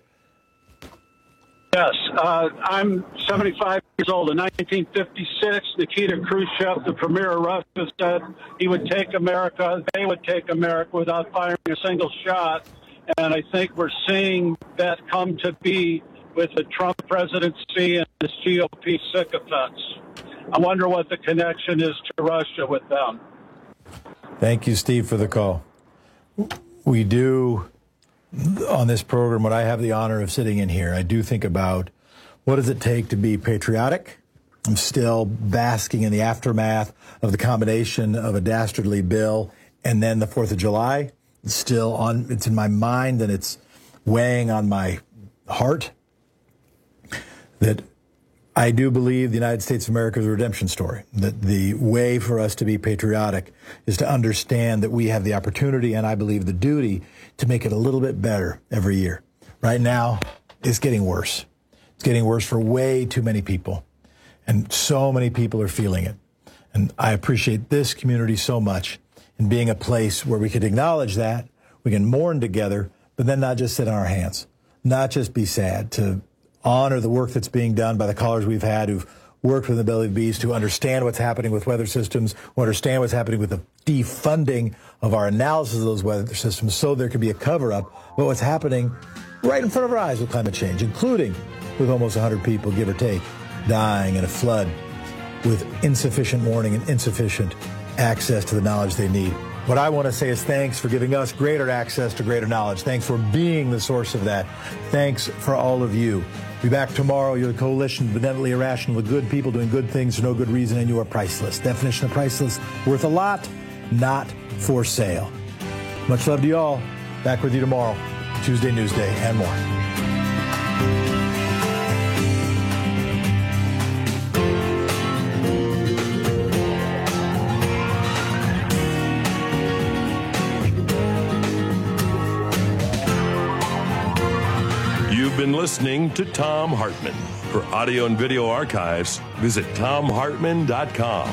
Yes. I'm 75 years old. In 1956, Nikita Khrushchev, the premier of Russia, said he would take America, they would take America without firing a single shot. And I think we're seeing that come to be with the Trump presidency and this GOP sycophants. I wonder what the connection is to Russia with them. Thank you, Steve, for the call. We do, on this program, when I have the honor of sitting in here, I do think about what does it take to be patriotic. I'm still basking in the aftermath of the combination of a dastardly bill and then the 4th of July. It's still on, it's in my mind and it's weighing on my heart. That I do believe the United States of America is a redemption story, that the way for us to be patriotic is to understand that we have the opportunity and I believe the duty to make it a little bit better every year. Right now, it's getting worse. It's getting worse for way too many people, and so many people are feeling it. And I appreciate this community so much in being a place where we could acknowledge that, we can mourn together, but then not just sit on our hands, not just be sad, to honor the work that's being done by the callers we've had who've worked with the Belly of the Beast, who understand what's happening with weather systems, who understand what's happening with the defunding of our analysis of those weather systems so there can be a cover-up of what's happening right in front of our eyes with climate change, including with almost 100 people, give or take, dying in a flood with insufficient warning and insufficient access to the knowledge they need. What I want to say is thanks for giving us greater access to greater knowledge. Thanks for being the source of that. Thanks for all of you. Be back tomorrow. You're the coalition of benevolently irrational, the good people doing good things for no good reason, and you are priceless. Definition of priceless: worth a lot, not for sale. Much love to you all. Back with you tomorrow, Tuesday Newsday, and more. You've been listening to Thom Hartmann. For audio and video archives, visit ThomHartmann.com.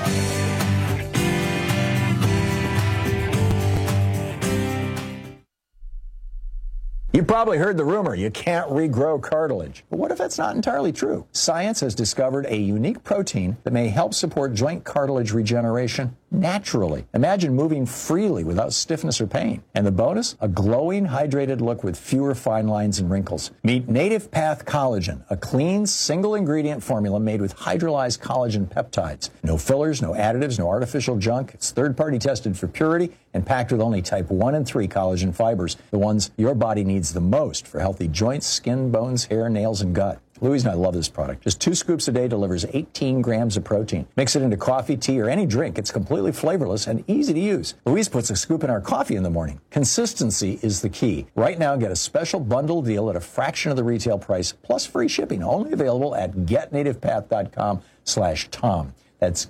You probably heard the rumor you can't regrow cartilage. But what if that's not entirely true? Science has discovered a unique protein that may help support joint cartilage regeneration naturally. Imagine moving freely without stiffness or pain. And the bonus? A glowing, hydrated look with fewer fine lines and wrinkles. Meet Native Path Collagen, a clean, single-ingredient formula made with hydrolyzed collagen peptides. No fillers, no additives, no artificial junk. It's third-party tested for purity and packed with only type 1 and 3 collagen fibers, the ones your body needs the most for healthy joints, skin, bones, hair, nails, and gut. Louise and I love this product. Just 2 scoops a day delivers 18 grams of protein. Mix it into coffee, tea, or any drink. It's completely flavorless and easy to use. Louise puts a scoop in our coffee in the morning. Consistency is the key. Right now, get a special bundle deal at a fraction of the retail price, plus free shipping. Only available at getnativepath.com/Tom. That's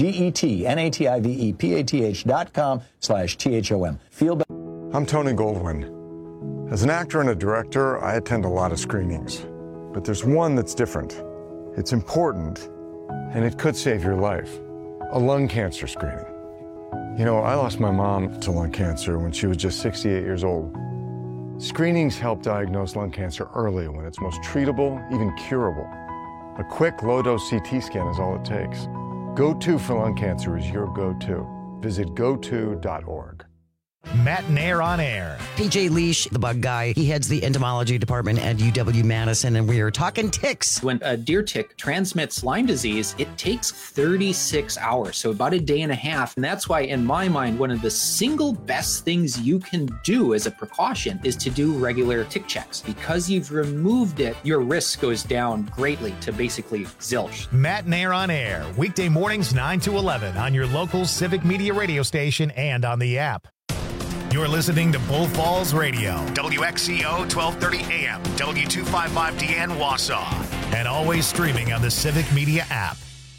GETNATIVEPATH.com/THOM. Feel better. I'm Tony Goldwyn. As an actor and a director, I attend a lot of screenings. But there's one that's different. It's important, and it could save your life. A lung cancer screening. You know, I lost my mom to lung cancer when she was just 68 years old. Screenings help diagnose lung cancer early when it's most treatable, even curable. A quick, low-dose CT scan is all it takes. Go-To for lung cancer is your go-to. Visit goto.org. Matt Nair on air. PJ Leash, the bug guy, he heads the entomology department at UW-Madison, and we are talking ticks. When a deer tick transmits Lyme disease, it takes 36 hours, so about a day and a half. And that's why, in my mind, one of the single best things you can do as a precaution is to do regular tick checks. Because you've removed it, your risk goes down greatly to basically zilch. Matt Nair on air, weekday mornings 9 to 11 on your local Civic Media radio station and on the app. You're listening to Bull Falls Radio, WXCO 1230 AM, W255DN Wausau, and always streaming on the Civic Media app.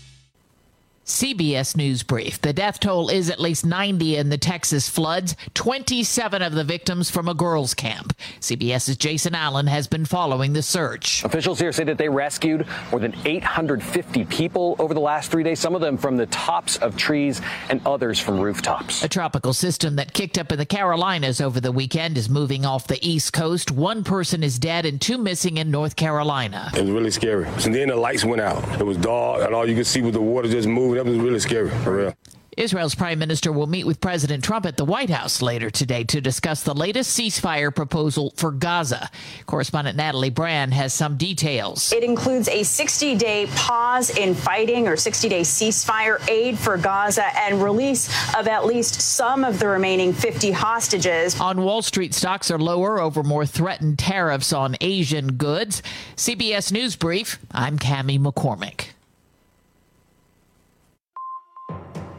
CBS News Brief. The death toll is at least 90 in the Texas floods, 27 of the victims from a girls' camp. CBS's Jason Allen has been following the search. Officials here say that they rescued more than 850 people over the last 3 days, some of them from the tops of trees and others from rooftops. A tropical system that kicked up in the Carolinas over the weekend is moving off the East Coast. One person is dead and 2 missing in North Carolina. It was really scary. And then the lights went out. It was dark, and all you could see was the water just moving. That was really scary, for real. Israel's prime minister will meet with President Trump at the White House later today to discuss the latest ceasefire proposal for Gaza. Correspondent Natalie Brand has some details. It includes a 60-day pause in fighting or 60-day ceasefire, aid for Gaza, and release of at least some of the remaining 50 hostages. On Wall Street, stocks are lower over more threatened tariffs on Asian goods. CBS News Brief, I'm Cammie McCormick.